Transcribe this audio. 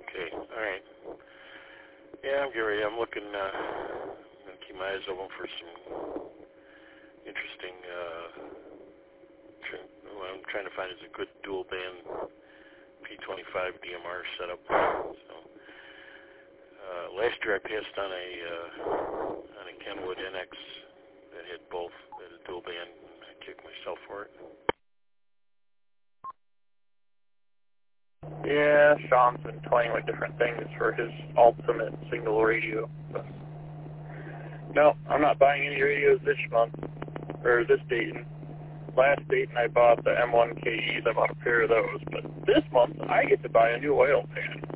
Okay, all right. Yeah, I'm Gary. I'm looking, I'm going to keep my eyes open for some interesting, what I'm trying to find is a good dual band P25 DMR setup. So, last year I passed on a Kenwood NX that had both, that had a dual band, and I kicked myself for it. Yeah, Sean's been toying with different things for his ultimate single radio. But no, I'm not buying any radios this month, or this Dayton. Last Dayton I bought the M1KEs, I bought a pair of those. But this month I get to buy a new oil pan.